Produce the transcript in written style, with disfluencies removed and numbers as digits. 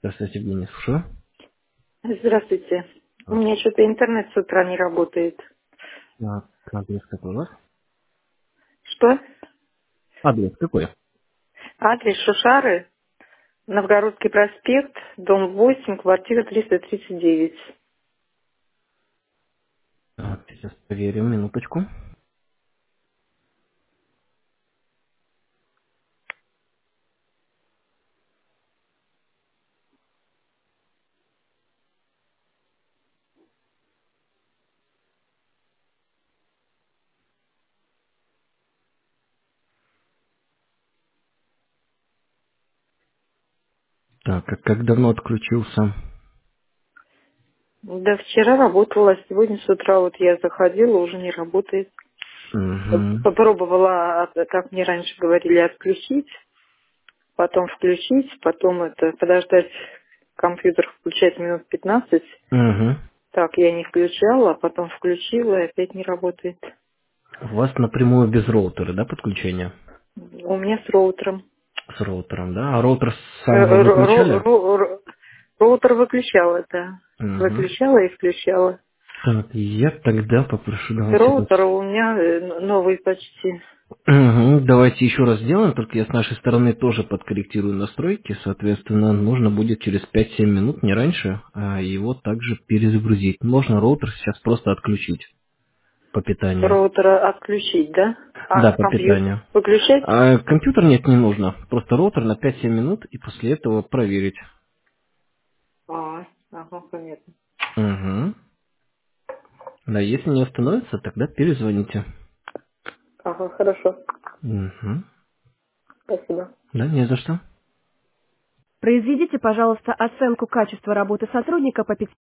Здравствуйте, Евгений, слушаю. Здравствуйте. У меня что-то интернет с утра не работает. Адрес какой у вас? Что? Адрес какой? Адрес Шушары, Новгородский проспект, дом 8, квартира 339. Так, сейчас проверим, минуточку. Так, а как давно отключился? Да, вчера работала, а сегодня с утра вот я заходила, уже не работает. Угу. Попробовала, как мне раньше говорили, отключить, потом включить, потом это подождать, компьютер включать минут 15. Угу. Так, я не включала, а потом включила, и опять не работает. У вас напрямую без роутера, да, подключение? У меня с роутером. С роутером, да? А роутер Э, сам вы выключали? Роутер выключала, да. Угу. Выключала и включала. Так, я тогда попрошу, давайте раз. Роутер у меня новый почти. Угу. Давайте еще раз сделаем, только я с нашей стороны тоже подкорректирую настройки, соответственно, нужно будет через 5-7 минут, не раньше, его также перезагрузить. Можно роутер сейчас просто отключить по питанию. Роутера отключить, да? Да, А по компьютер питанию. выключать? А компьютер нет, не нужно. Просто роутер на 5-7 минут и после этого проверить. Ага, понятно. Угу. Да, если не установится, тогда перезвоните. Ага, хорошо. Угу. Спасибо. Да, не за что. Произведите, пожалуйста, оценку качества работы сотрудника по